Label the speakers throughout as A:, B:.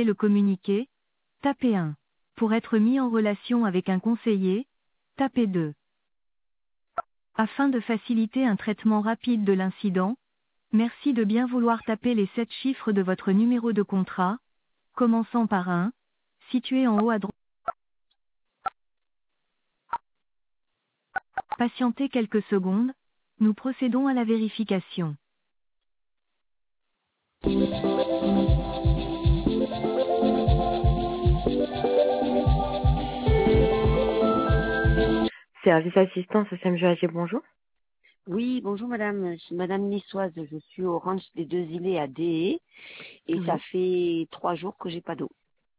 A: souhaitez le communiquer, tapez 1. Pour être mis en relation avec un conseiller, tapez 2. Afin de faciliter un traitement rapide de l'incident, merci de bien vouloir taper les 7 chiffres de votre numéro de contrat, commençant par 1, situé en haut à droite. Patientez quelques secondes, nous procédons à la vérification. Service assistance SMGAG, bonjour.
B: Oui, bonjour madame, je suis madame Niçoise, je suis au ranch des Deux Îlets à Déé et ça
A: Oui.
B: fait 3 jours que j'ai pas d'eau.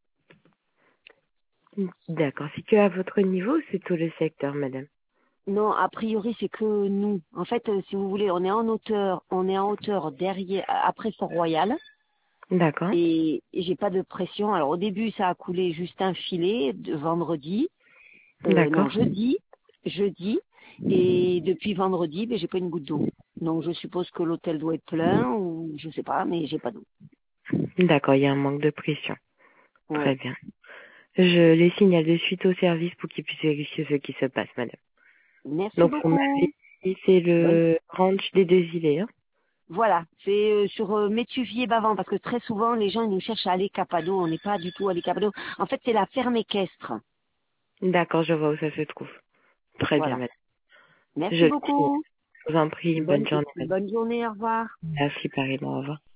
A: D'accord, c'est que à votre niveau ou c'est tout le secteur, madame?
B: Non, a priori c'est que nous. En fait, si vous voulez, on est en hauteur derrière, après Fort-Royal
A: D'accord,
B: et j'ai pas de pression. Alors au début ça a coulé juste un filet de vendredi, non
A: d'accord.
B: jeudi et depuis vendredi, ben, j'ai pas une goutte d'eau. Donc je suppose que l'hôtel doit être plein ou je sais pas, mais j'ai pas d'eau.
A: D'accord, il y a un manque de pression.
B: Ouais.
A: Très bien. Je les signale de suite au service pour qu'ils puissent vérifier ce qui se passe, madame.
B: Merci
A: Donc, vous
B: beaucoup.
A: m'avez dit, c'est
B: Bonne
A: le ranch des Deux Îlets, hein?
B: Voilà, c'est sur Métuvier-Bavent, parce que très souvent, les gens ils nous cherchent à aller Capado, on n'est pas du tout allé Capado. En fait, c'est la ferme équestre.
A: D'accord, je vois où ça se trouve. Très bien,
B: Voilà.
A: madame. Je
B: Merci
A: le signale.
B: beaucoup.
A: Je vous en prie, bonne
B: Bonne,
A: journée, madame.
B: bonne journée, au revoir.
A: Merci, pareillement, au revoir.